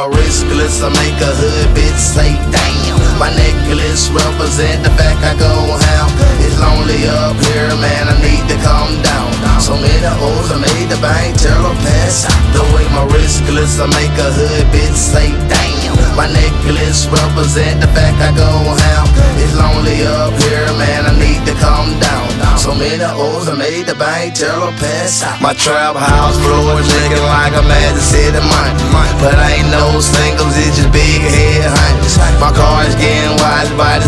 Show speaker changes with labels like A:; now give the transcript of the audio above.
A: my wristless, I make a hood bitch say damn. My necklace represent the fact I go ham. It's lonely up here, man, I need to calm down. So many O's I made the bank, tell her pass out. The way my wristless, I make a hood bitch say damn. My necklace represent the fact I go ham. It's lonely up here, man, I need to calm down. So many O's I made the bank, tell her pass out. My trap house floor is looking like a Magic City money. But ain't no singles, it's just big head hunters. My car is getting wide by the